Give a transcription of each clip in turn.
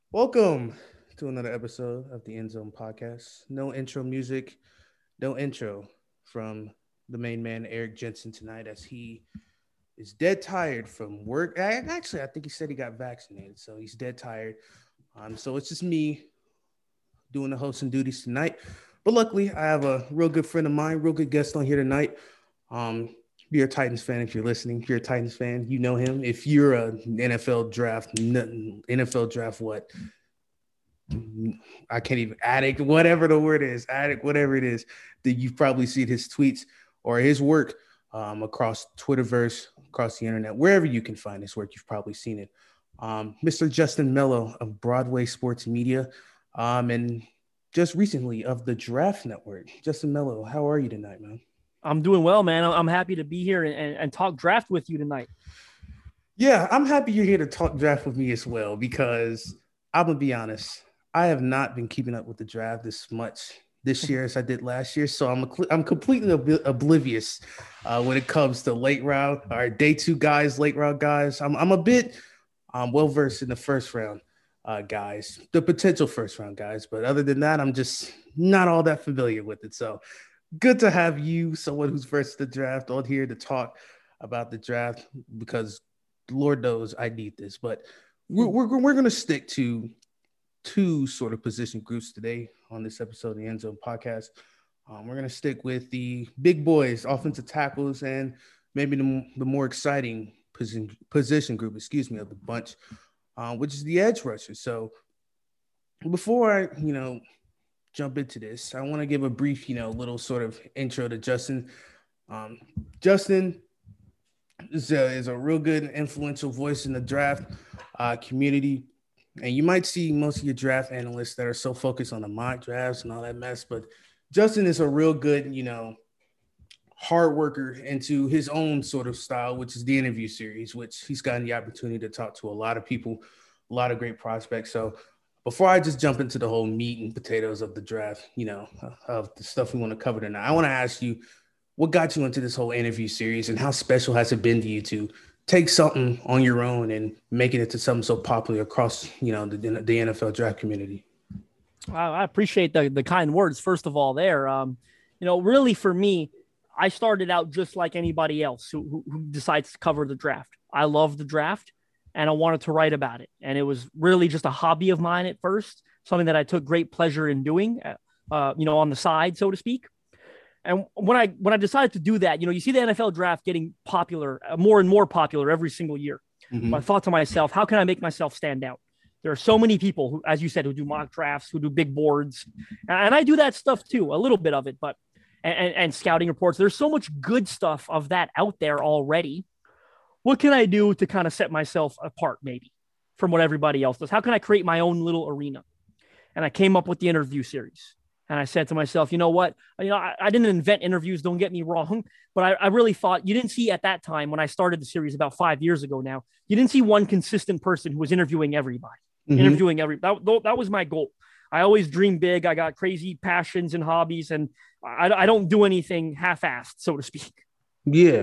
Welcome to another episode of the End Zone Podcast. No intro music, no intro from the main man, Eric Jensen, tonight, as he is dead tired from work. Actually, I think he said he got vaccinated, so he's dead tired. So it's just me doing the hosting duties tonight. But luckily, I have a real good friend of mine, real good guest on here tonight. If you're a Titans fan, if you're listening, if you're a Titans fan, you know him. If you're an NFL draft, what? I can't even addict, whatever the word is, addict, whatever it is, that you've probably seen his tweets or his work across Twitterverse, across the internet, wherever you can find his work, you've probably seen it. Mr. Justin Mello of Broadway Sports Media, and just recently of the Draft Network. Justin Mello, how are you tonight, man? I'm doing well, man. I'm happy to be here and talk draft with you tonight. Yeah, I'm happy you're here to talk draft with me as well, because I'm going to be honest. I have not been keeping up with the draft this much this year as I did last year. So I'm completely oblivious when it comes to late round or day two guys, late round guys. I'm a bit well versed in the first round guys, the potential first round guys. But other than that, I'm just not all that familiar with it. So good to have you, someone who's versed the draft, on here to talk about the draft, because Lord knows I need this. But we're going to stick to two sort of position groups today on this episode of the End Zone Podcast. We're going to stick with the big boys, offensive tackles, and maybe the more exciting position group, of the bunch, which is the edge rushers. So before I, jump into this, I want to give a brief, little sort of intro to Justin. Justin is a real good and influential voice in the draft community. And you might see most of your draft analysts that are so focused on the mock drafts and all that mess, but Justin is a real good, hard worker into his own sort of style, which is the interview series, which he's gotten the opportunity to talk to a lot of people, a lot of great prospects. So before I just jump into the whole meat and potatoes of the draft, of the stuff we want to cover tonight, I want to ask you, what got you into this whole interview series, and how special has it been to you to take something on your own and making it to something so popular across, the NFL draft community? I appreciate the kind words, first of all, there. Really for me, I started out just like anybody else who decides to cover the draft. I love the draft and I wanted to write about it. And it was really just a hobby of mine at first, something that I took great pleasure in doing, on the side, so to speak. And when I decided to do that, you see the NFL draft getting popular, more and more popular every single year. Mm-hmm. I thought to myself, how can I make myself stand out? There are so many people who, as you said, who do mock drafts, who do big boards. And I do that stuff too, a little bit of it, but and scouting reports. There's so much good stuff of that out there already. What can I do to kind of set myself apart maybe from what everybody else does? How can I create my own little arena? And I came up with the interview series. And I said to myself, you know what? I didn't invent interviews, don't get me wrong. But I really thought, you didn't see at that time when I started the series about 5 years ago now, you didn't see one consistent person who was interviewing everybody, that was my goal. I always dream big. I got crazy passions and hobbies, and I don't do anything half-assed, so to speak. Yeah.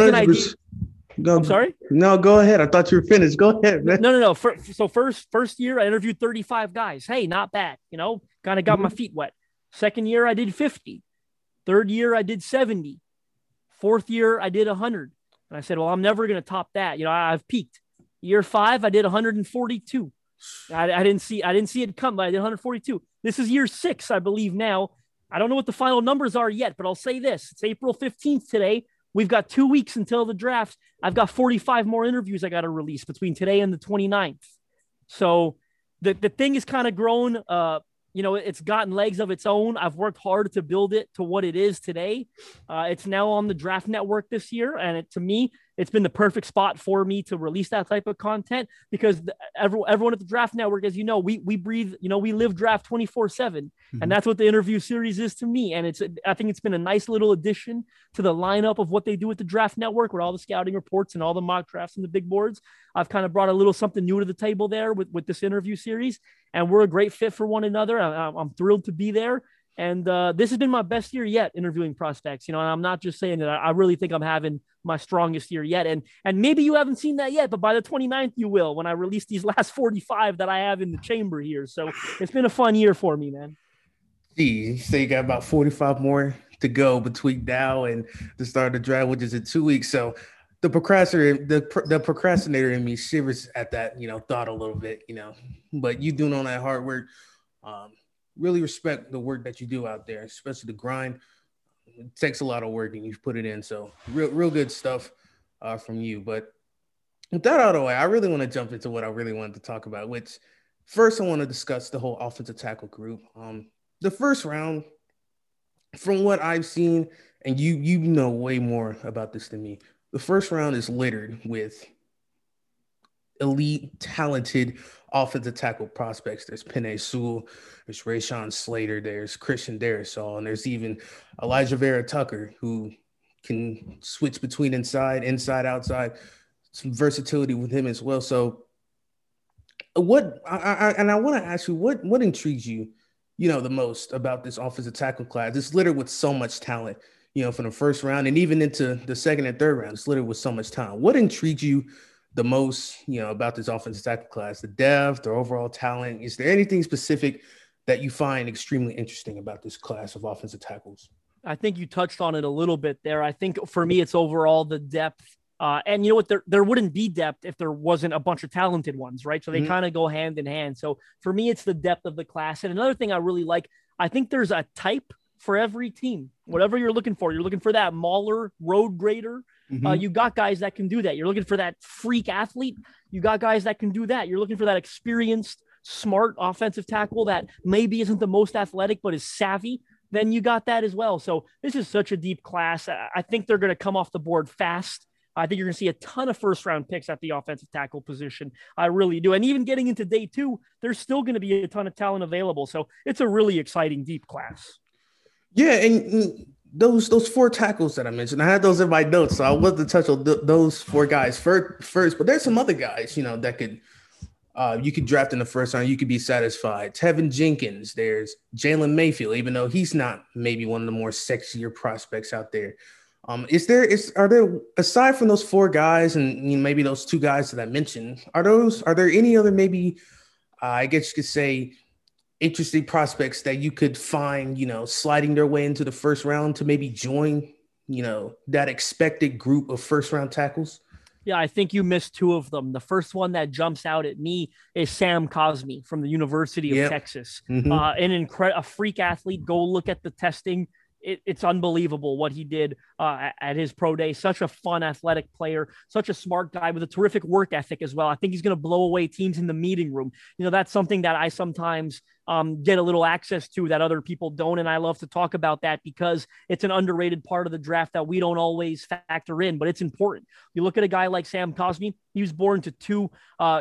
I'm sorry? No, go ahead. I thought you were finished. Go ahead, man. No. So first year, I interviewed 35 guys. Hey, not bad. Kind of got my feet wet. Second year, I did 50. Third year, I did 70. Fourth year, I did 100. And I said, well, I'm never going to top that. I've peaked. Year 5, I did 142. I didn't see it come, but I did 142. This is year 6, I believe now. I don't know what the final numbers are yet, but I'll say this. It's April 15th today. We've got 2 weeks until the draft. I've got 45 more interviews I got to release between today and the 29th. So the thing is kind of grown. It's gotten legs of its own. I've worked hard to build it to what it is today. It's now on the Draft Network this year. And to me, it's been the perfect spot for me to release that type of content, because everyone at the Draft Network, as you know, we breathe, we live draft 24/7. And that's what the interview series is to me. And I think it's been a nice little addition to the lineup of what they do at the Draft Network, with all the scouting reports and all the mock drafts and the big boards. I've kind of brought a little something new to the table there with this interview series, and we're a great fit for one another. I'm thrilled to be there. And this has been my best year yet interviewing prospects. And I'm not just saying that. I really think I'm having my strongest year yet. And maybe you haven't seen that yet, but by the 29th, you will when I release these last 45 that I have in the chamber here. So it's been a fun year for me, man. Gee, you say you got about 45 more to go between now and the start of the draft, which is in 2 weeks. So the procrastinator in me shivers at that, thought a little bit, but you doing all that hard work. Really respect the work that you do out there, especially the grind. It takes a lot of work and you've put it in. So real good stuff from you. But with that out of the way, I really want to jump into what I really wanted to talk about, which first I want to discuss the whole offensive tackle group. The first round, from what I've seen, and you know way more about this than me, the first round is littered with elite, talented offensive tackle prospects. There's Penei Sewell, there's Rashawn Slater, there's Christian Darrisaw, and there's even Elijah Vera Tucker, who can switch between inside, outside. Some versatility with him as well. So I want to ask you, what intrigues you, the most about this offensive tackle class? It's littered with so much talent, from the first round and even into the second and third round. It's littered with so much talent. What intrigues you the most, about this offensive tackle class? The depth, the overall talent? Is there anything specific that you find extremely interesting about this class of offensive tackles? I think you touched on it a little bit there. I think for me, it's overall the depth. And you know what? There wouldn't be depth if there wasn't a bunch of talented ones, right? So they kind of go hand in hand. So for me, it's the depth of the class. And another thing I really like, I think there's a type for every team. Whatever you're looking for that mauler, road grader. You got guys that can do that. You're looking for that freak athlete. You got guys that can do that. You're looking for that experienced, smart offensive tackle that maybe isn't the most athletic, but is savvy. Then you got that as well. So this is such a deep class. I think they're going to come off the board fast. I think you're going to see a ton of first-round picks at the offensive tackle position. I really do. And even getting into day 2, there's still going to be a ton of talent available. So it's a really exciting, deep class. Yeah, and those 4 tackles that I mentioned, I had those in my notes, so I wanted to touch on those 4 guys first. But there's some other guys, that could you could draft in the first round. You could be satisfied. Tevin Jenkins. There's Jalen Mayfield, even though he's not maybe one of the more sexier prospects out there. Are there aside from those 4 guys and maybe those 2 guys that I mentioned, are there any other maybe I guess you could say interesting prospects that you could find, sliding their way into the first round to maybe join, that expected group of first round tackles? Yeah, I think you missed 2 of them. The first one that jumps out at me is Sam Cosmi from the University of Texas. A freak athlete. Go look at the testing. It's unbelievable what he did at his pro day. Such a fun, athletic player, such a smart guy with a terrific work ethic as well. I think he's going to blow away teams in the meeting room. That's something that I sometimes get a little access to that other people don't. And I love to talk about that because it's an underrated part of the draft that we don't always factor in, but it's important. You look at a guy like Sam Cosmi. He was born to 2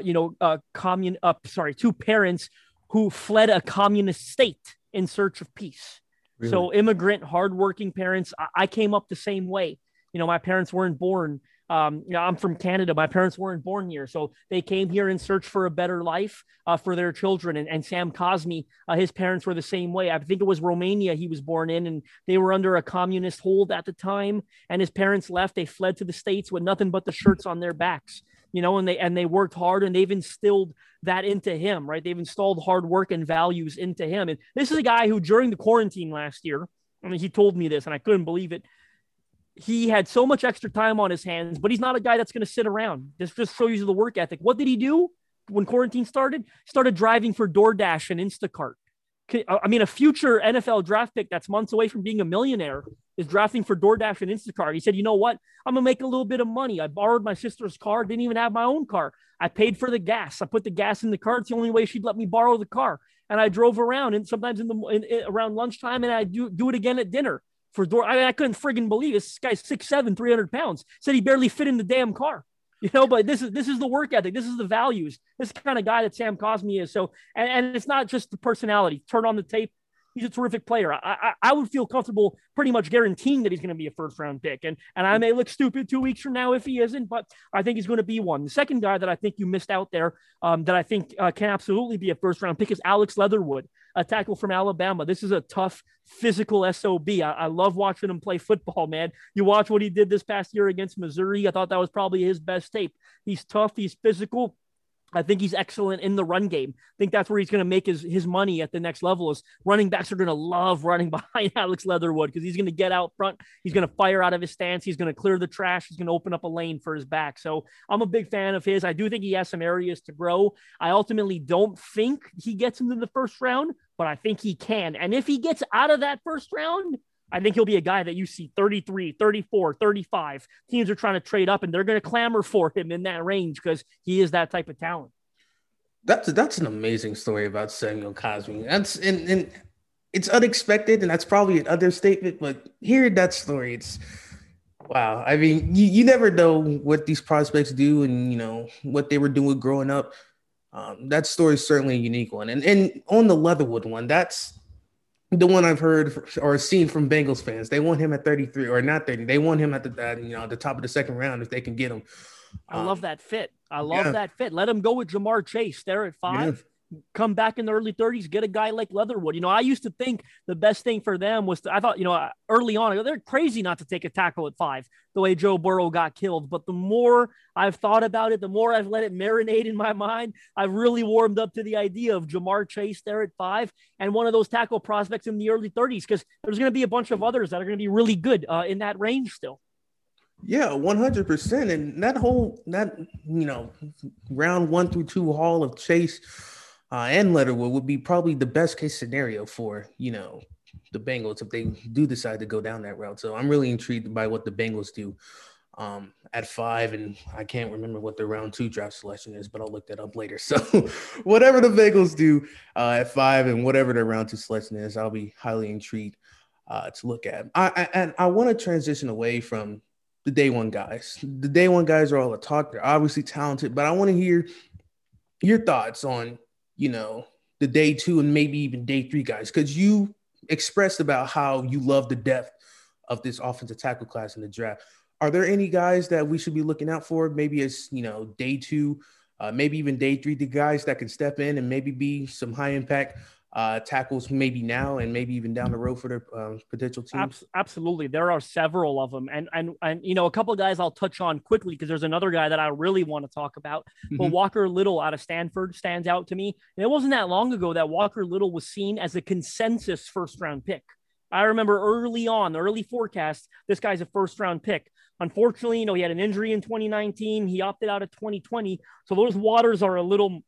parents who fled a communist state in search of peace. Really? So immigrant, hardworking parents. I came up the same way. My parents weren't born. I'm from Canada. My parents weren't born here. So they came here in search for a better life for their children. And Sam Cosmi, his parents were the same way. I think it was Romania he was born in, and they were under a communist hold at the time. And his parents left. They fled to the States with nothing but the shirts on their backs. And they worked hard, and they've instilled that into him, right? They've installed hard work and values into him. And this is a guy who during the quarantine last year, he told me this and I couldn't believe it. He had so much extra time on his hands, but he's not a guy that's going to sit around. This just shows you the work ethic. What did he do when quarantine started? Started driving for DoorDash and Instacart. A future NFL draft pick that's months away from being a millionaire is drafting for DoorDash and Instacart. He said, you know what? I'm going to make a little bit of money. I borrowed my sister's car, didn't even have my own car. I paid for the gas. I put the gas in the car. It's the only way she'd let me borrow the car. And I drove around, and sometimes around lunchtime, and I do it again at dinner for door. I couldn't friggin' believe it. This guy's 6'7", 300 pounds. Said he barely fit in the damn car. But this is the work ethic. This is the values. This is the kind of guy that Sam Cosmi is. So, and it's not just the personality. Turn on the tape. He's a terrific player. I would feel comfortable pretty much guaranteeing that he's going to be a first-round pick. And I may look stupid 2 weeks from now if he isn't, but I think he's going to be one. The second guy that I think you missed out there that I think can absolutely be a first-round pick is Alex Leatherwood a tackle from Alabama. This is a tough, physical SOB. I love watching him play football, man. You watch what he did this past year against Missouri. I thought that was probably his best tape. He's tough. He's physical. I think he's excellent in the run game. I think that's where he's going to make his money at the next level. Is running backs are going to love running behind Alex Leatherwood because he's going to get out front. He's going to fire out of his stance. He's going to clear the trash. He's going to open up a lane for his back. So I'm a big fan of his. I do think he has some areas to grow. I ultimately don't think he gets into the first round, but I think he can. And if he gets out of that first round, I think he'll be a guy that you see 33, 34, 35. Teams are trying to trade up, and they're going to clamor for him in that range because he is that type of talent. That's an amazing story about Samuel Cosmi. And it's unexpected, and that's probably an understatement. But hearing that story, it's wow. I mean, you never know what these prospects do, and what they were doing growing up. That story is certainly a unique one. And on the Leatherwood one, that's the one I've heard or seen from Bengals fans. They want him at 33 or not 30. They want him at the top of the second round if they can get him. I love that fit. I love that fit. Let him go with Ja'Marr Chase there at 5. Come back in the early 30s, get a guy like Leatherwood. I used to think the best thing for them was I thought, early on, they're crazy not to take a tackle at 5, the way Joe Burrow got killed. But the more I've thought about it, the more I've let it marinate in my mind, I've really warmed up to the idea of Ja'Marr Chase there at 5 and one of those tackle prospects in the early 30s, because there's going to be a bunch of others that are going to be really good in that range still. Yeah, 100%. And that round 1 through 2 haul of Chase and Leatherwood would be probably the best case scenario for, the Bengals if they do decide to go down that route. So I'm really intrigued by what the Bengals do at 5. And I can't remember what the round 2 draft selection is, but I'll look that up later. So whatever the Bengals do at 5 and whatever their round 2 selection is, I'll be highly intrigued to look at. I want to transition away from the day one guys. The day one guys are all a talk. They're obviously talented, but I want to hear your thoughts on, the day 2 and maybe even day 3 guys, because you expressed about how you love the depth of this offensive tackle class in the draft. Are there any guys that we should be looking out for? Maybe it's, day 2, maybe even day 3, the guys that can step in and maybe be some high impact tackles maybe now and maybe even down the road for their potential team? Absolutely. There are several of them. And a couple of guys I'll touch on quickly because there's another guy that I really want to talk about. But Walker Little out of Stanford stands out to me. And it wasn't that long ago that Walker Little was seen as a consensus first round pick. I remember early on, the early forecast, this guy's a first round pick. Unfortunately, he had an injury in 2019. He opted out of 2020. So those waters are a little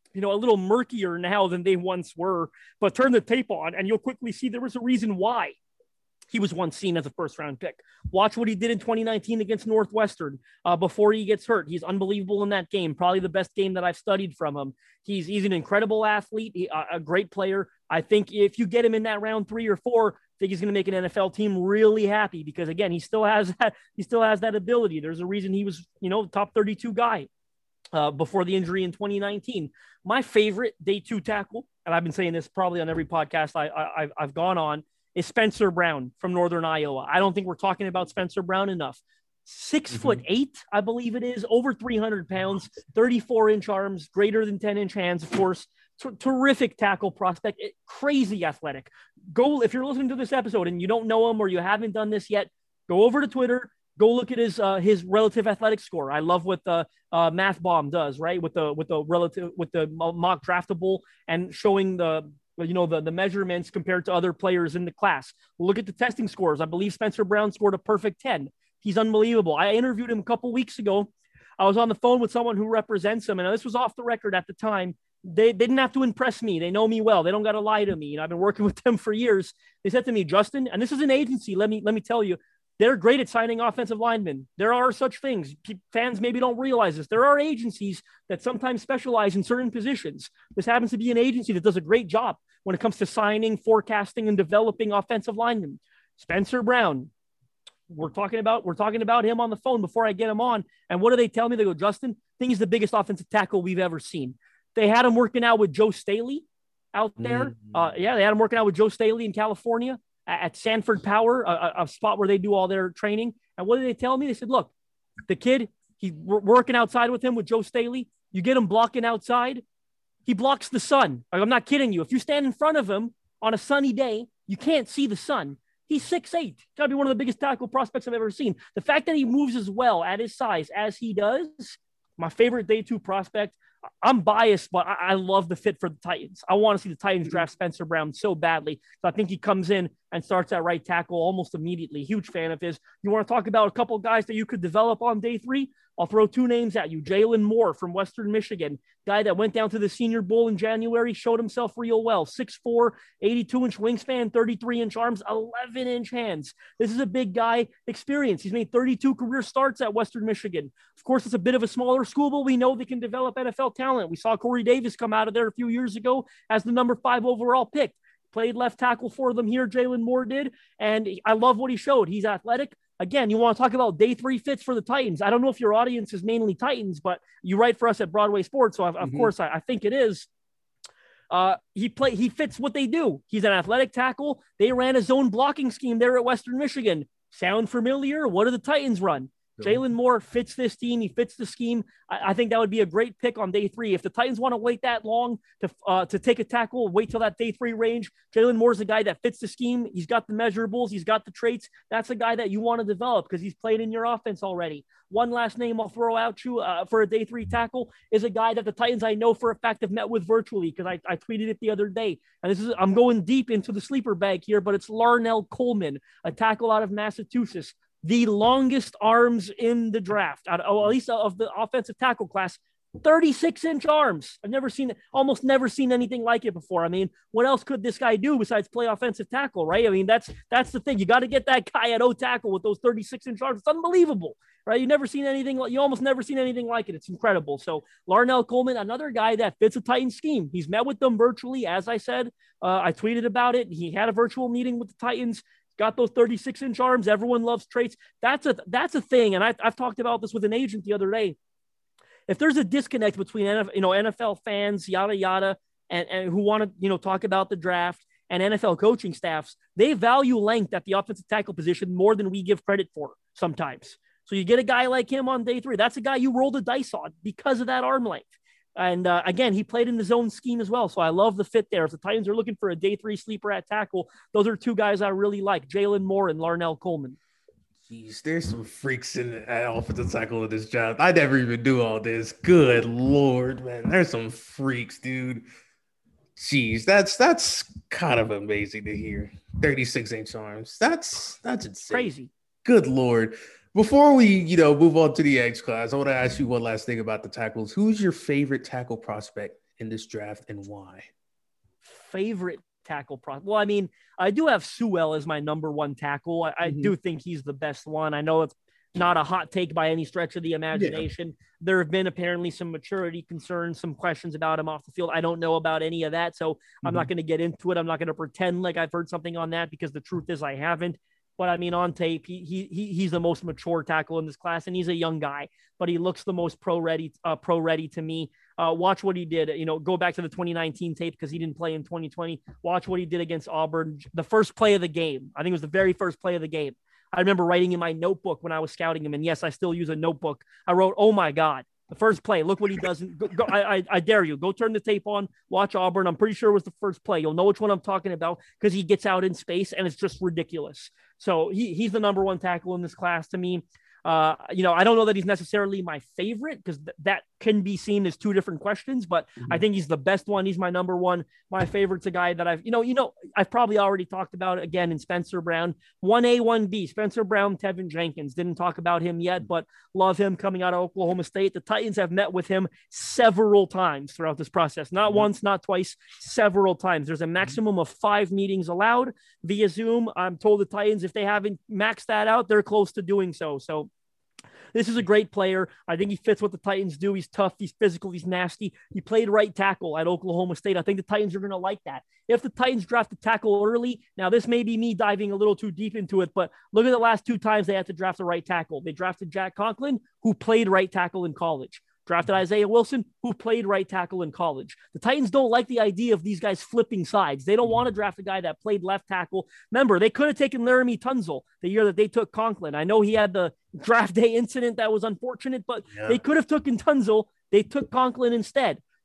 murkier now than they once were, but turn the tape on and you'll quickly see there was a reason why he was once seen as a first round pick. Watch what he did in 2019 against Northwestern before he gets hurt. He's unbelievable in that game. Probably the best game that I've studied from him. He's an incredible athlete, a great player. I think if you get him in that round 3 or 4, I think he's going to make an NFL team really happy because again, he still has that ability. There's a reason he was, top 32 guy. Before the injury in 2019. My favorite day 2 tackle, and I've been saying this probably on every podcast I've gone on, is Spencer Brown from Northern Iowa. I don't think we're talking about Spencer Brown enough. 6'8", I believe it is, over 300 pounds, 34-inch arms, greater than 10-inch hands, of course. Terrific tackle prospect, crazy athletic. Go, if you're listening to this episode and you don't know him or you haven't done this yet, go over to Twitter. Go look at his relative athletic score. I love what the Math Bomb does, right? With the mock draftable and showing the measurements compared to other players in the class. Look at the testing scores. I believe Spencer Brown scored a perfect 10. He's unbelievable. I interviewed him a couple weeks ago. I was on the phone with someone who represents him, and this was off the record at the time. They didn't have to impress me. They know me well. They don't got to lie to me. I've been working with them for years. They said to me, Justin, and this is an agency. Let me tell you. They're great at signing offensive linemen. There are such things. Fans maybe don't realize this. There are agencies that sometimes specialize in certain positions. This happens to be an agency that does a great job when it comes to signing, forecasting, and developing offensive linemen. Spencer Brown, we're talking about him on the phone before I get him on. And what do they tell me? They go, Justin, I think he's the biggest offensive tackle we've ever seen. They had him working out with Joe Staley out there. They had him working out with Joe Staley in California. At Sanford Power, a spot where they do all their training. And what did they tell me? They said, look, the kid, we're working outside with him with Joe Staley. You get him blocking outside, he blocks the sun. Like, I'm not kidding you. If you stand in front of him on a sunny day, you can't see the sun. He's 6'8". Got to be one of the biggest tackle prospects I've ever seen. The fact that he moves as well at his size as he does, my favorite day 2 prospect. I'm biased, but I love the fit for the Titans. I want to see the Titans draft Spencer Brown so badly. So I think he comes in and starts at right tackle almost immediately. Huge fan of his. You want to talk about a couple of guys that you could develop on day 3? I'll throw 2 names at you. Jalen Moore from Western Michigan, guy that went down to the Senior Bowl in January, showed himself real well. 6'4", 82-inch wingspan, 33-inch arms, 11-inch hands. This is a big guy experience. He's made 32 career starts at Western Michigan. Of course, it's a bit of a smaller school, but we know they can develop NFL talent. We saw Corey Davis come out of there a few years ago as the number 5 overall pick. Played left tackle for them here, Jalen Moore did, and I love what he showed. He's athletic. Again, you want to talk about day 3 fits for the Titans. I don't know if your audience is mainly Titans, but you write for us at Broadway Sports, so of course I think it is. He fits what they do. He's an athletic tackle. They ran a zone blocking scheme there at Western Michigan. Sound familiar? What do the Titans run? Jalen Moore fits this team. He fits the scheme. I think that would be a great pick on day 3. If the Titans want to wait that long to take a tackle, wait till that day 3 range, Jalen Moore's the guy that fits the scheme. He's got the measurables. He's got the traits. That's a guy that you want to develop because he's played in your offense already. One last name I'll throw out you for a day 3 tackle is a guy that the Titans I know for a fact have met with virtually because I tweeted it the other day. And I'm going deep into the sleeper bag here, but it's Larnell Coleman, a tackle out of Massachusetts. The longest arms in the draft, at least of the offensive tackle class, 36-inch arms. Almost never seen anything like it before. I mean, what else could this guy do besides play offensive tackle, right? I mean, that's the thing. You got to get that guy at O-tackle with those 36-inch arms. It's unbelievable, right? You almost never seen anything like it. It's incredible. So Larnell Coleman, another guy that fits a Titan scheme. He's met with them virtually, as I said. I tweeted about it. He had a virtual meeting with the Titans. Got those 36-inch arms. Everyone loves traits. That's a thing. And I've talked about this with an agent the other day. If there's a disconnect between NFL fans, yada yada, and who want to talk about the draft and NFL coaching staffs, they value length at the offensive tackle position more than we give credit for sometimes. So you get a guy like him on day 3. That's a guy you roll the dice on because of that arm length. And again, he played in the zone scheme as well. So I love the fit there. If the Titans are looking for a day 3 sleeper at tackle, those are 2 guys I really like, Jalen Moore and Larnell Coleman. Jeez, there's some freaks in the offensive tackle of this job. I never even do all this. Good Lord, man. There's some freaks, dude. Jeez, that's kind of amazing to hear. 36-inch arms. That's insane. Crazy. Good Lord. Before we, move on to the X class, I want to ask you one last thing about the tackles. Who's your favorite tackle prospect in this draft and why? Favorite tackle prospect? Well, I mean, I do have Sewell as my number 1 tackle. I do think he's the best one. I know it's not a hot take by any stretch of the imagination. Yeah. There have been apparently some maturity concerns, some questions about him off the field. I don't know about any of that, so I'm not going to get into it. I'm not going to pretend like I've heard something on that because the truth is I haven't. But I mean, on tape, he's the most mature tackle in this class, and he's a young guy, but he looks the most pro ready to me. Watch what he did. Go back to the 2019 tape because he didn't play in 2020. Watch what he did against Auburn. The first play of the game, I think it was the very first play of the game. I remember writing in my notebook when I was scouting him, and yes, I still use a notebook. I wrote, "Oh my God." The first play, look what he does. I dare you. Go turn the tape on, watch Auburn. I'm pretty sure it was the first play. You'll know which one I'm talking about because he gets out in space and it's just ridiculous. So he's the number 1 tackle in this class to me. I don't know that he's necessarily my favorite because that can be seen as 2 different questions, but I think he's the best one. He's my number 1. My favorite's a guy that I've probably already talked about again in Spencer Brown, 1A, 1B, Spencer Brown, Tevin Jenkins. Didn't talk about him yet, but love him coming out of Oklahoma State. The Titans have met with him several times throughout this process. Not once, not twice, several times. There's a maximum of 5 meetings allowed via Zoom. I'm told the Titans, if they haven't maxed that out, they're close to doing so. So this is a great player. I think he fits what the Titans do. He's tough. He's physical. He's nasty. He played right tackle at Oklahoma State. I think the Titans are going to like that. If the Titans draft a tackle early, now this may be me diving a little too deep into it, but look at the last 2 times they had to draft a right tackle. They drafted Jack Conklin, who played right tackle in college. Drafted Isaiah Wilson, who played right tackle in college. The Titans don't like the idea of these guys flipping sides. They don't want to draft a guy that played left tackle. Remember, they could have taken Laramie Tunzel the year that they took Conklin. I know he had the draft day incident that was unfortunate, but they could have taken Tunzel. They took Conklin instead.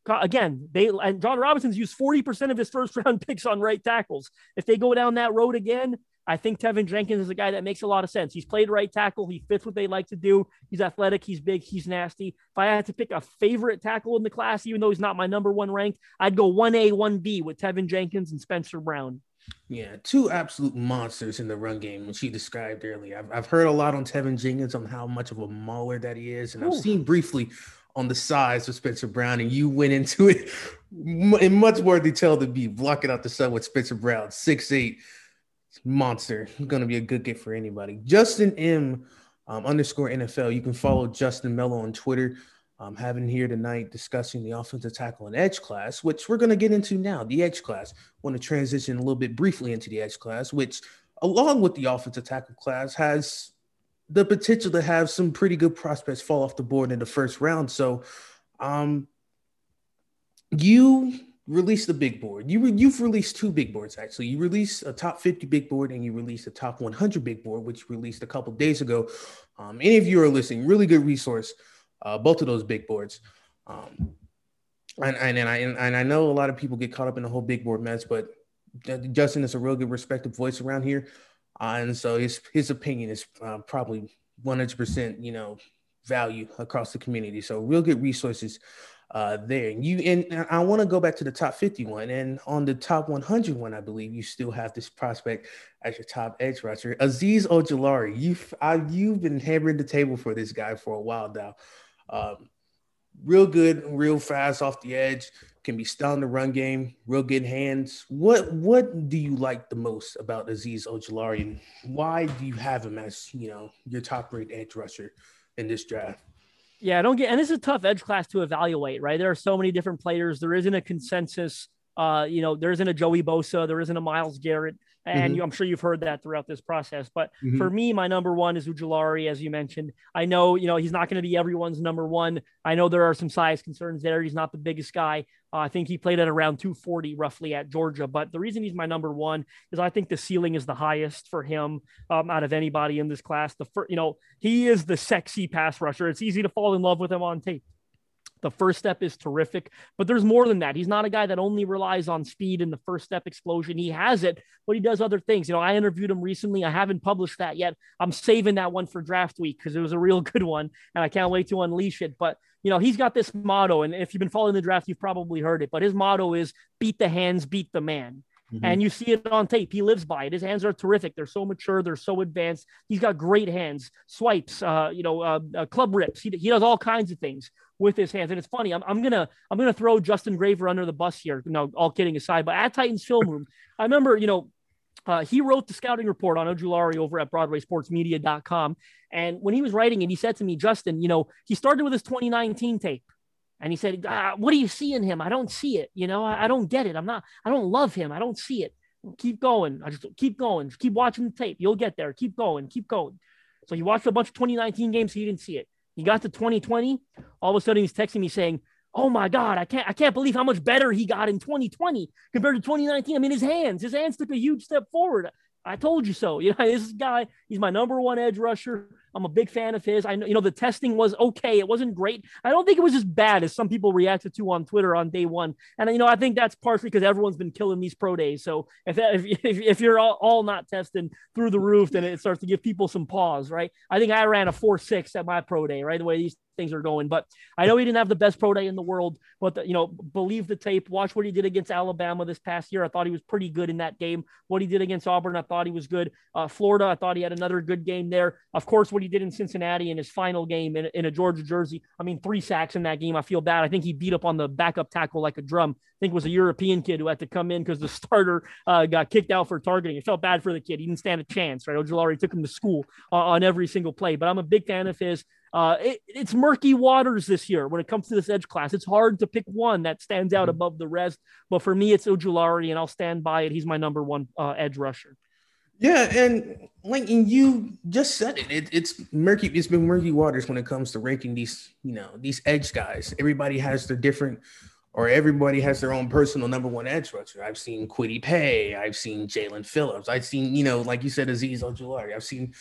again, and John Robinson's used 40% of his first round picks on right tackles. If they go down that road again, I think Tevin Jenkins is a guy that makes a lot of sense. He's played right tackle. He fits what they like to do. He's athletic. He's big. He's nasty. If I had to pick a favorite tackle in the class, even though he's not my number one ranked, I'd go 1A, 1B with Tevin Jenkins and Spencer Brown. Yeah, two absolute monsters in the run game, which you described earlier. I've heard a lot on Tevin Jenkins on how much of a mauler that he is, and I've seen briefly on the size of Spencer Brown, and you went into it in much more detail than me, blocking out the sun with Spencer Brown, 6'8", monster. Going to be a good get for anybody. Justin M _ NFL. You can follow Justin Mello on Twitter. Having here tonight discussing the offensive tackle and edge class, which we're going to get into now, the edge class. Want to transition a little bit briefly into the edge class, which along with the offensive tackle class has the potential to have some pretty good prospects fall off the board in the first round. So you released the big board. You've released two big boards, actually. You released a top 50 big board and you released a top 100 big board, which you released a couple days ago. Any of you are listening, really good resource. Both of those big boards. And I know a lot of people get caught up in the whole big board mess, but Justin is a real good respected voice around here. And so his opinion is probably 100%, value across the community. So real good resources there. And I want to go back to the top 51, and on the top 100 one, I believe you still have this prospect as your top edge rusher, Azeez Ojulari. You've been hammering the table for this guy for a while now. Real good, real fast off the edge, can be stout in the run game, real good hands. What do you like the most about Azeez Ojulari, and why do you have him as, your top-rated edge rusher in this draft? Yeah, and this is a tough edge class to evaluate, right? There are so many different players. There isn't a consensus. There isn't a Joey Bosa. There isn't a Myles Garrett. And I'm sure you've heard that throughout this process. But for me, my number one is Ojulari, as you mentioned. I know, he's not going to be everyone's number one. I know there are some size concerns there. He's not the biggest guy. I think he played at around 240 roughly at Georgia. But the reason he's my number one is I think the ceiling is the highest for him out of anybody in this class. He is the sexy pass rusher. It's easy to fall in love with him on tape. The first step is terrific, but there's more than that. He's not a guy that only relies on speed and the first step explosion. He has it, but he does other things. I interviewed him recently. I haven't published that yet. I'm saving that one for draft week because it was a real good one, and I can't wait to unleash it. But, he's got this motto, and if you've been following the draft, you've probably heard it, but his motto is beat the hands, beat the man. And you see it on tape. He lives by it. His hands are terrific. They're so mature. They're so advanced. He's got great hands, swipes, club rips. He does all kinds of things with his hands. And it's funny. I'm gonna throw Justin Graver under the bus here. No, all kidding aside. But at Titans Film Room, I remember, he wrote the scouting report on Ojulari over at BroadwaySportsMedia.com. And when he was writing it, he said to me, Justin, he started with his 2019 tape. And he said, what do you see in him? I don't see it. I don't get it. I don't love him. I don't see it. Keep going. Keep going. Just keep watching the tape. You'll get there. Keep going. Keep going. So he watched a bunch of 2019 games. He didn't see it. He got to 2020. All of a sudden he's texting me saying, oh my God, I can't believe how much better he got in 2020 compared to 2019. I mean, his hands took a huge step forward. I told you so. This guy, he's my number one edge rusher. I'm a big fan of his. I know, the testing was okay. It wasn't great. I don't think it was as bad as some people reacted to on Twitter on day one. And, I think that's partially because everyone's been killing these pro days. So if you're all not testing through the roof, then it starts to give people some pause, right? I think I ran a 4.6 at my pro day, right? The way these things are going, but I know he didn't have the best pro day in the world, but believe the tape, watch what he did against Alabama this past year. I thought he was pretty good in that game. What he did against Auburn, I thought he was good. Florida, I thought he had another good game there. Of course, what he did in Cincinnati in his final game in a Georgia jersey. 3 sacks in that game. I feel bad. I think he beat up on the backup tackle like a drum. I think it was a European kid who had to come in because the starter got kicked out for targeting. It felt bad for the kid. He didn't stand a chance, right? Ojulari took him to school on every single play, but I'm a big fan of his. It's murky waters this year when it comes to this edge class. It's hard to pick one that stands out above the rest, but for me, it's Ojulari, and I'll stand by it. He's my number one edge rusher. Yeah, and you just said it. It's murky. It's been murky waters when it comes to ranking these edge guys. Everybody has everybody has their own personal number one edge rusher. I've seen Kwity Paye. I've seen Jalen Phillips. I've seen, like you said, Azeez Ojulari. I've seen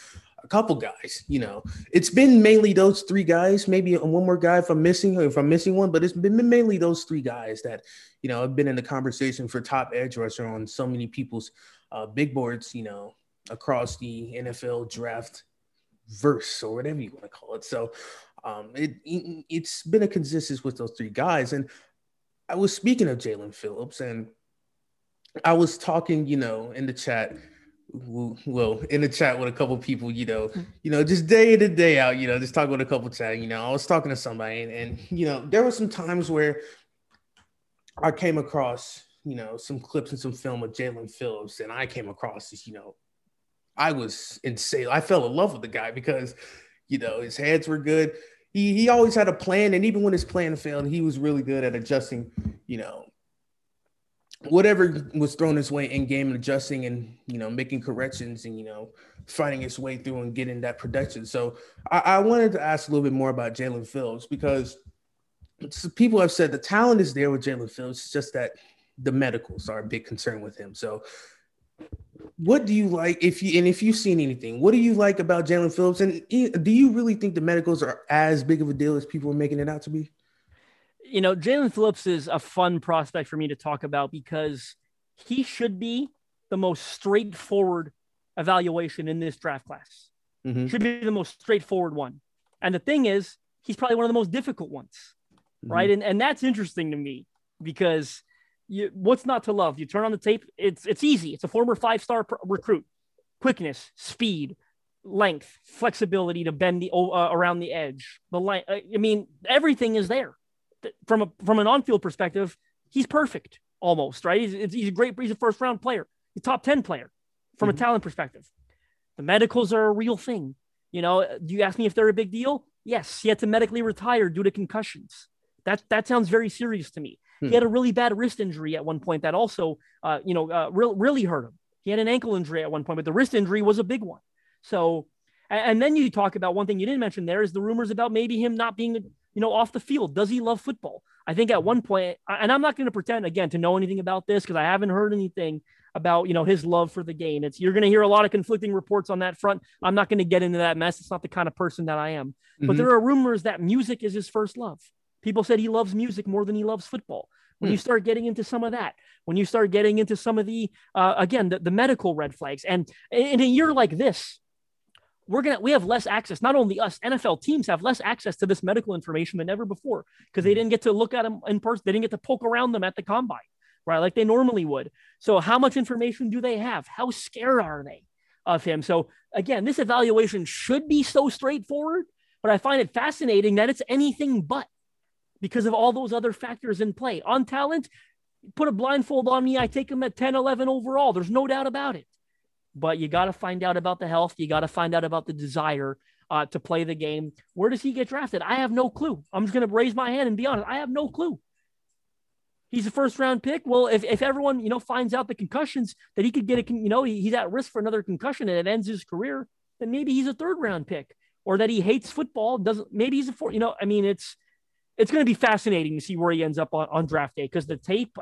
a couple guys. It's been mainly those three guys, maybe one more guy if I'm missing one, but it's been mainly those three guys that, have been in the conversation for top edge rusher on so many people's big boards, across the NFL draft verse or whatever you want to call it. So it's been a consistency with those three guys. And I was speaking of Jaelan Phillips, and I was talking, in the chat, with a couple of people, just day in and day out, just talking with a couple of chat, I was talking to somebody and there were some times where I came across, some clips and some film of Jaelan Phillips, and I came across this, I was insane. I fell in love with the guy because, his hands were good. He always had a plan, and even when his plan failed, he was really good at adjusting, whatever was thrown his way in game and adjusting and, making corrections and, fighting his way through and getting that production. So I wanted to ask a little bit more about Jaelan Phillips because people have said the talent is there with Jaelan Phillips. It's just that the medicals are a big concern with him. So what do you like if you've seen anything, what do you like about Jaelan Phillips? And do you really think the medicals are as big of a deal as people are making it out to be? Jaelan Phillips is a fun prospect for me to talk about because he should be the most straightforward evaluation in this draft class. Mm-hmm. Should be the most straightforward one. And the thing is, he's probably one of the most difficult ones, right? Mm-hmm. And that's interesting to me because what's not to love? You turn on the tape, it's easy. It's a former 5-star recruit. Quickness, speed, length, flexibility to bend around the edge. Everything is there. From an on-field perspective, he's perfect almost, right? He's a great, he's a first-round player, a top 10 player from a talent perspective. The medicals are a real thing. Do you ask me if they're a big deal? Yes, he had to medically retire due to concussions. That sounds very serious to me. He had a really bad wrist injury at one point that also, really hurt him. He had an ankle injury at one point, but the wrist injury was a big one. So, and then you talk about one thing you didn't mention there is the rumors about maybe him not being off the field. Does he love football? I think at one point, and I'm not going to pretend again to know anything about this because I haven't heard anything about, his love for the game. You're going to hear a lot of conflicting reports on that front. I'm not going to get into that mess. It's not the kind of person that I am, but there are rumors that music is his first love. People said he loves music more than he loves football. When you start getting into some of that, when you start getting into some of the, the medical red flags, and in a year like this, we have less access. Not only us, NFL teams have less access to this medical information than ever before because they didn't get to look at them in person. They didn't get to poke around them at the combine, right? Like they normally would. So how much information do they have? How scared are they of him? So again, this evaluation should be so straightforward, but I find it fascinating that it's anything but because of all those other factors in play. On talent, put a blindfold on me, I take him at 10, 11 overall. There's no doubt about it. But you got to find out about the health. You got to find out about the desire to play the game. Where does he get drafted? I have no clue. I'm just going to raise my hand and be honest. I have no clue. He's a first-round pick. Well, if everyone, finds out the concussions that he could get he's at risk for another concussion and it ends his career, then maybe he's a third-round pick. Or that he hates football, maybe he's a fourth. It's going to be fascinating to see where he ends up on draft day because the tape,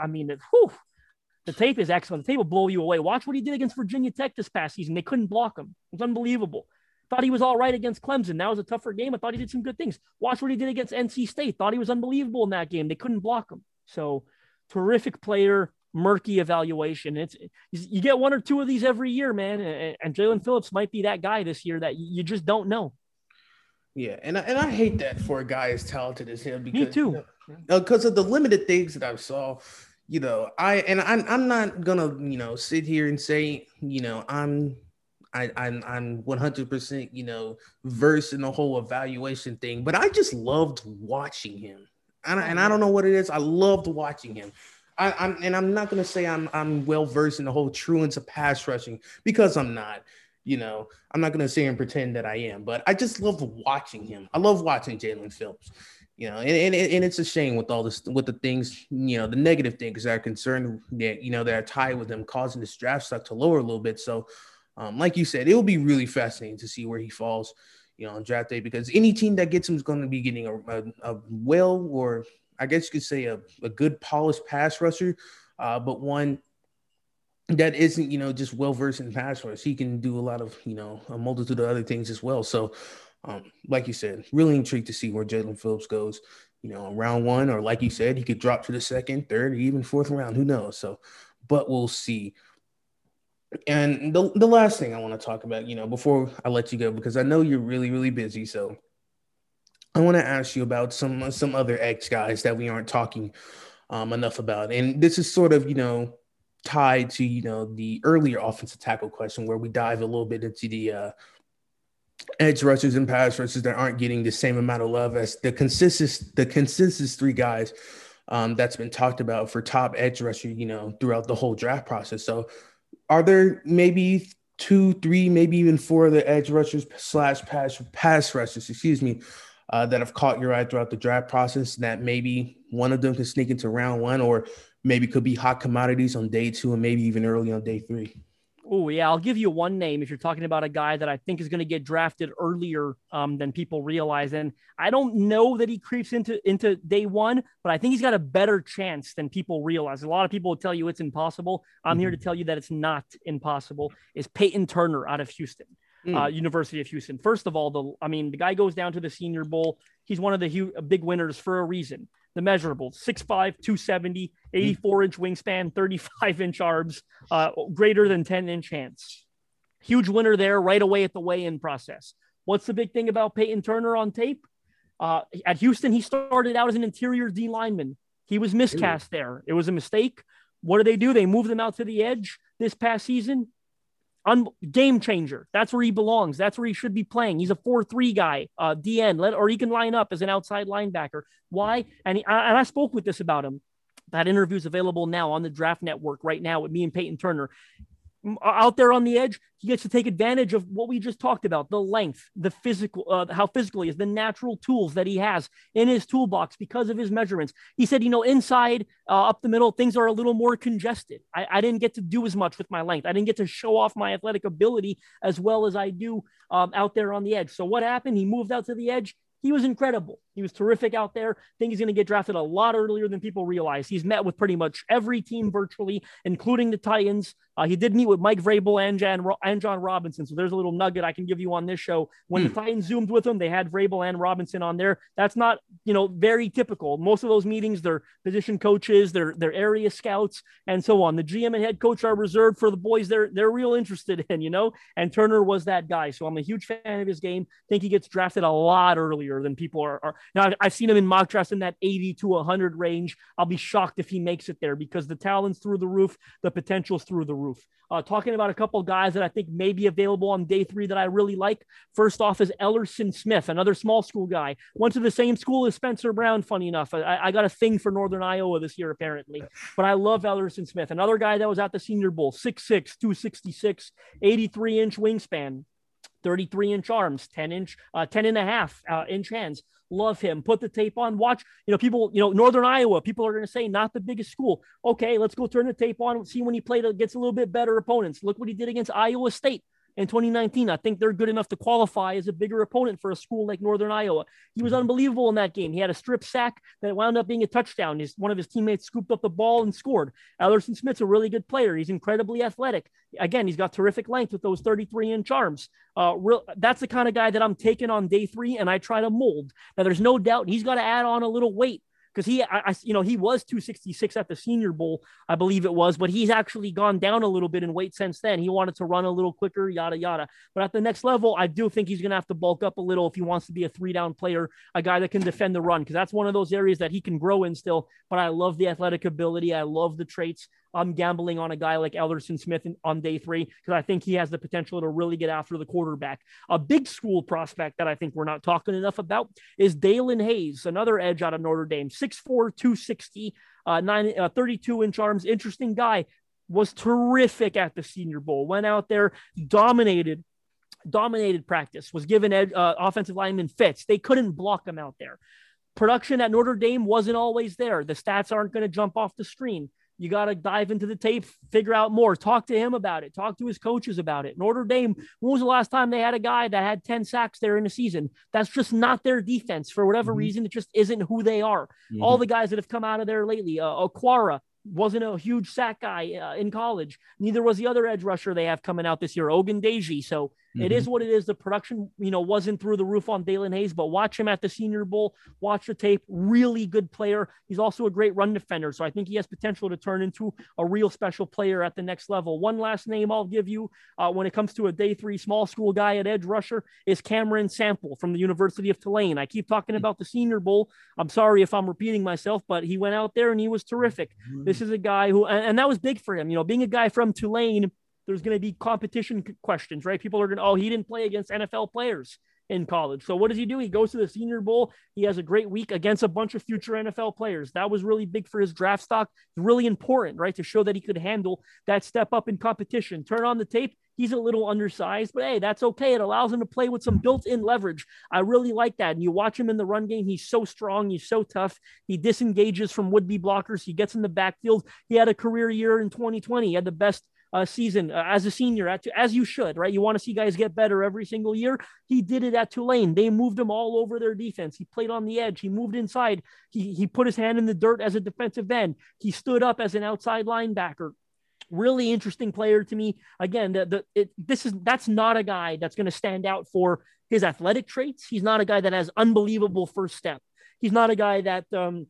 the tape is excellent. The tape will blow you away. Watch what he did against Virginia Tech this past season. They couldn't block him. It was unbelievable. Thought he was all right against Clemson. That was a tougher game. I thought he did some good things. Watch what he did against NC State. Thought he was unbelievable in that game. They couldn't block him. So terrific player, murky evaluation. You get one or two of these every year, man. And Jaelan Phillips might be that guy this year that you just don't know. Yeah, and I hate that for a guy as talented as him because me too. Because of the limited things that I saw. I'm not gonna sit here and say I'm 100% versed in the whole evaluation thing, but I just loved watching him, and I don't know what it is. I loved watching him. I'm not gonna say I'm well versed in the whole truance of pass rushing because I'm not. I'm not going to sit here and pretend that I am, but I just love watching him. I love watching Jaelan Phillips, and it's a shame with all this, with the things, the negative things that are concerned that, that are tied with him causing this draft stock to lower a little bit. So, like you said, it will be really fascinating to see where he falls, on draft day, because any team that gets him is going to be getting a well, or I guess you could say a good polished pass rusher, but one that isn't, just well versed in pass rush. He can do a lot of, a multitude of other things as well. So, like you said, really intrigued to see where Jaelan Phillips goes, round one, or like you said, he could drop to the second, third, or even fourth round. Who knows? So, but we'll see. And the last thing I want to talk about, before I let you go, because I know you're really, really busy. So I want to ask you about some other X guys that we aren't talking enough about. And this is sort of, tied to, the earlier offensive tackle question where we dive a little bit into the edge rushers and pass rushers that aren't getting the same amount of love as the consensus three guys that's been talked about for top edge rusher, throughout the whole draft process. So are there maybe two, three, maybe even four of the edge rushers slash pass rushers, that have caught your eye throughout the draft process that maybe one of them could sneak into round one, or maybe could be hot commodities on day two and maybe even early on day three? Oh, yeah. I'll give you one name if you're talking about a guy that I think is going to get drafted earlier than people realize. And I don't know that he creeps into day one, but I think he's got a better chance than people realize. A lot of people will tell you it's impossible. I'm here to tell you that it's not impossible. Is Peyton Turner out of Houston. University of Houston. First of all, the guy goes down to the Senior Bowl. He's one of the big winners for a reason. The measurables: 6'5", 270, 84-inch wingspan, 35-inch arms, greater than 10-inch hands. Huge winner there right away at the weigh-in process. What's the big thing about Peyton Turner on tape? At Houston, he started out as an interior D lineman. He was miscast there. It was a mistake. What do? They moved him out to the edge this past season. Game changer. That's where he belongs. That's where he should be playing. He's a 4-3 guy, DN, or he can line up as an outside linebacker. Why? And I spoke with this about him. That interview is available now on the Draft Network right now with me and Peyton Turner. Out there on the edge, he gets to take advantage of what we just talked about: the length, the physical, how physical he is, the natural tools that he has in his toolbox because of his measurements. He said, inside, up the middle, things are a little more congested. I didn't get to do as much with my length. I didn't get to show off my athletic ability as well as I do out there on the edge. So what happened? He moved out to the edge. He was incredible. He was terrific out there. I think he's going to get drafted a lot earlier than people realize. He's met with pretty much every team virtually, including the Titans. He did meet with Mike Vrabel and John Robinson. So there's a little nugget I can give you on this show. When the Titans zoomed with him, they had Vrabel and Robinson on there. That's not, very typical. Most of those meetings, they're position coaches, they're area scouts, and so on. The GM and head coach are reserved for the boys they're real interested in, and Turner was that guy. So I'm a huge fan of his game. I think he gets drafted a lot earlier than people are. Now, I've seen him in mock drafts in that 80 to 100 range. I'll be shocked if he makes it there because the talent's through the roof, the potential's through the roof. Talking about a couple of guys that I think may be available on day three that I really like. First off is Ellerson Smith, another small school guy. Went to the same school as Spencer Brown, funny enough. I got a thing for Northern Iowa this year, apparently. But I love Ellerson Smith. Another guy that was at the Senior Bowl, 6'6", 266, 83-inch wingspan. 33-inch arms, 10 and a half inch hands. Love him. Put the tape on. Watch, people, Northern Iowa, people are going to say not the biggest school. Okay, let's go turn the tape on. See when he played against a little bit better opponents. Look what he did against Iowa State in 2019. I think they're good enough to qualify as a bigger opponent for a school like Northern Iowa. He was unbelievable in that game. He had a strip sack that wound up being a touchdown. One of his teammates scooped up the ball and scored. Ellerson Smith's a really good player. He's incredibly athletic. Again, he's got terrific length with those 33-inch arms. That's the kind of guy that I'm taking on day three, and I try to mold. Now, there's no doubt he's got to add on a little weight, because he was 266 at the Senior Bowl, I believe it was, but he's actually gone down a little bit in weight since then. He wanted to run a little quicker, yada, yada. But at the next level, I do think he's going to have to bulk up a little if he wants to be a three-down player, a guy that can defend the run, because that's one of those areas that he can grow in still. But I love the athletic ability. I love the traits. I'm gambling on a guy like Ellerson Smith on day three because I think he has the potential to really get after the quarterback. A big school prospect that I think we're not talking enough about is Dalen Hayes, another edge out of Notre Dame, 6'4", 260, 32-inch arms. Interesting guy. Was terrific at the Senior Bowl. Went out there, dominated practice, was given offensive linemen fits. They couldn't block him out there. Production at Notre Dame wasn't always there. The stats aren't going to jump off the screen. You got to dive into the tape, figure out more, talk to him about it, talk to his coaches about it. Notre Dame, when was the last time they had a guy that had 10 sacks there in a season? That's just not their defense for whatever reason. It just isn't who they are. All the guys that have come out of there lately, Okwara, wasn't a huge sack guy in college. Neither was the other edge rusher they have coming out this year, Ogundeji. So it is what it is. The production, wasn't through the roof on Dalen Hayes, but watch him at the Senior Bowl, watch the tape. Really good player. He's also a great run defender. So I think he has potential to turn into a real special player at the next level. One last name I'll give you when it comes to a day 3 small school guy at edge rusher is Cameron Sample from the University of Tulane. I keep talking about the Senior Bowl. I'm sorry if I'm repeating myself, but he went out there and he was terrific. This is a guy who, and that was big for him. Being a guy from Tulane, there's going to be competition questions, right? People are going to, he didn't play against NFL players in college. So what does he do? He goes to the Senior Bowl. He has a great week against a bunch of future NFL players. That was really big for his draft stock. Really important, right? To show that he could handle that step up in competition. Turn on the tape. He's a little undersized, but hey, that's okay. It allows him to play with some built-in leverage. I really like that. And you watch him in the run game. He's so strong. He's so tough. He disengages from would-be blockers. He gets in the backfield. He had a career year in 2020. He had the best season as a senior, as you should, right? You want to see guys get better every single year. He did it at Tulane. They moved him all over their defense. He played on the edge. He moved inside. He put his hand in the dirt as a defensive end. He stood up as an outside linebacker. Really interesting player to me. Again, that's not a guy that's going to stand out for his athletic traits. He's not a guy that has unbelievable first step. He's not a guy that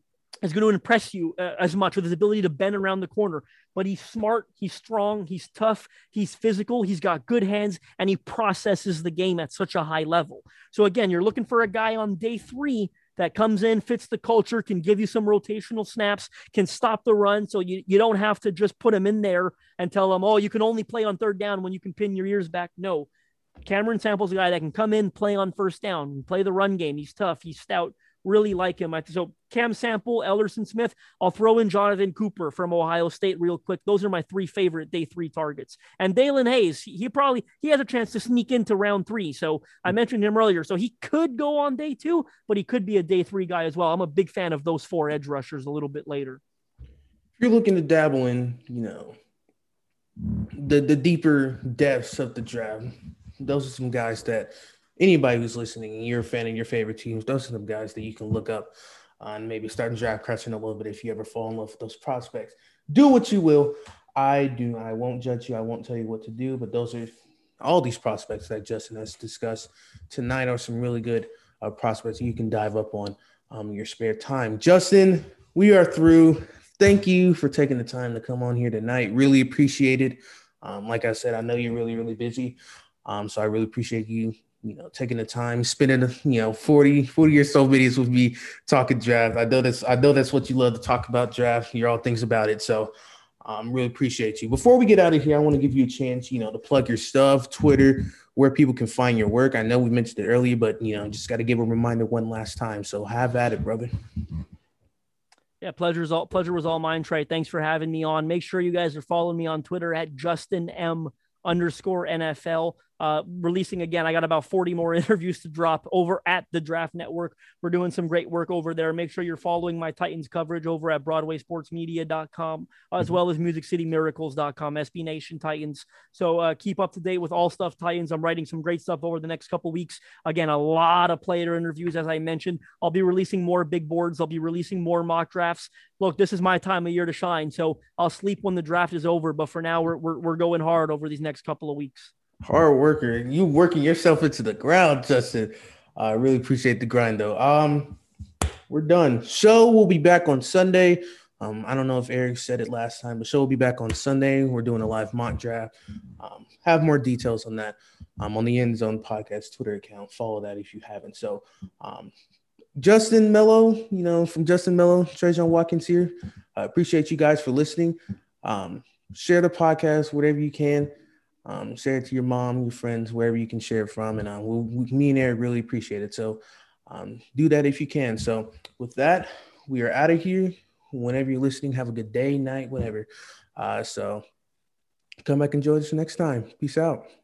is going to impress you as much with his ability to bend around the corner. But he's smart, he's strong, he's tough, he's physical, he's got good hands, and he processes the game at such a high level. So again, you're looking for a guy on day 3 that comes in, fits the culture, can give you some rotational snaps, can stop the run. So you don't have to just put him in there and tell him, you can only play on third down when you can pin your ears back. No. Cameron Sample's a guy that can come in, play on first down, play the run game. He's tough, he's stout. Really like him. So Cam Sample, Ellerson Smith. I'll throw in Jonathan Cooper from Ohio State real quick. Those are my 3 favorite day 3 targets. And Dalen Hayes, he has a chance to sneak into round 3. So I mentioned him earlier. So he could go on day 2, but he could be a day 3 guy as well. I'm a big fan of those 4 edge rushers a little bit later. If you're looking to dabble in, the deeper depths of the draft, those are some guys that anybody who's listening and you're a fan of your favorite teams, those are the guys that you can look up and maybe start draft crushing a little bit if you ever fall in love with those prospects. Do what you will. I won't judge you. I won't tell you what to do, but those are all these prospects that Justin has discussed tonight are some really good prospects you can dive up on your spare time. Justin, we are through. Thank you for taking the time to come on here tonight. Really appreciate it. Like I said, I know you're really, really busy. So I really appreciate you taking the time, spending 40 or so minutes with me talking draft. I know that's what you love to talk about, draft. You're all things about it. So really appreciate you. Before we get out of here, I want to give you a chance, to plug your stuff, Twitter, where people can find your work. I know we mentioned it earlier, but just got to give a reminder one last time. So have at it, brother. Yeah, pleasure was all mine, Trey. Thanks for having me on. Make sure you guys are following me on Twitter at JustinM_NFL. Releasing again, I got about 40 more interviews to drop over at the Draft Network. We're doing some great work over there. Make sure you're following my Titans coverage over at BroadwaySportsMedia.com, as well as MusicCityMiracles.com, SB Nation Titans. So keep up to date with all stuff Titans. I'm writing some great stuff over the next couple weeks. Again, a lot of player interviews, as I mentioned. I'll be releasing more big boards. I'll be releasing more mock drafts. Look, this is my time of year to shine. So I'll sleep when the draft is over. But for now, we're going hard over these next couple of weeks. Hard worker. You working yourself into the ground, Justin. I really appreciate the grind, though. We're done. Show will be back on Sunday. I don't know if Eric said it last time, but show will be back on Sunday. We're doing a live mock draft. Have more details on that on the End Zone Podcast Twitter account. Follow that if you haven't. So, Justin Mello, from Justin Mello, Trajan Watkins here. I appreciate you guys for listening. Share the podcast, whatever you can. Share it to your mom, your friends, wherever you can share it from. And me and Eric really appreciate it. So do that if you can. So with that, we are out of here. Whenever you're listening, have a good day, night, whatever. So come back and join us next time. Peace out.